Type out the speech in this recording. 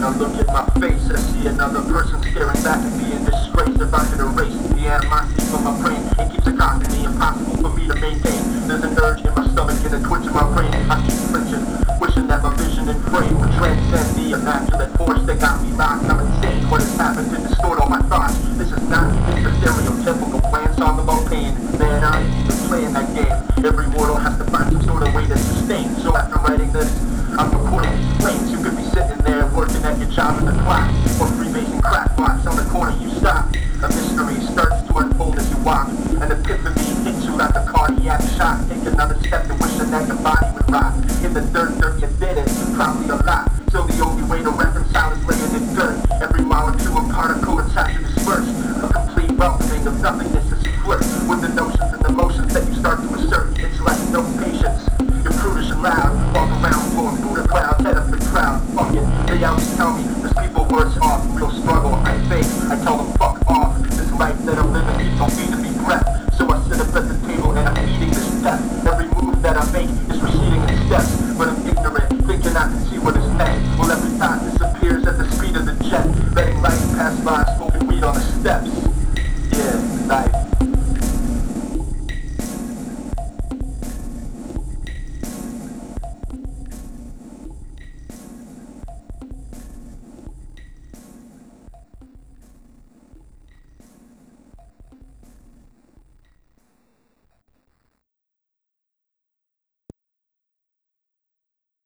I look at my face, I see another person staring back at me in disgrace. If I could erase the animosity from my brain, it keeps it constantly impossible for me to maintain. There's an urge in my stomach and a twitch in my brain. I keep flinching, wishing that my vision and frame would transcend the immaculate force that got me locked. I'm insane, what has happened to distort all my thoughts? This is not the stereotypical bland song about pain. Man, I ain't even playing that game. Every mortal has to find some sort of way to sustain. So after writing this, I'm recording these flames. You could be sitting there working at your job in the clock, or freebasing crack box on the corner you stop. A mystery starts to unfold as you walk. An epiphany hits you like a cardiac shock. Take another step to wishing that your body would rock. In the dirt you did it, probably a lot. So the only way to reconcile is laying in dirt. Every molecule and particle inside you disperse. A complete welcoming of nothingness as you flirt with the notions and emotions that you start to assert. It's like no patience. You're prudish and loud. Walk around blowing Buddha clouds, head up the crowd. Fuck it, they always tell me there's people worse off. Real struggle, I fake, I tell them fuck off. This life that I'm living keeps on feeding me breath. So I sit up at the table and I'm eating this death. Every move that I make is receding in steps, but I'm ignorant, thinking I can see what is next. Well, every thought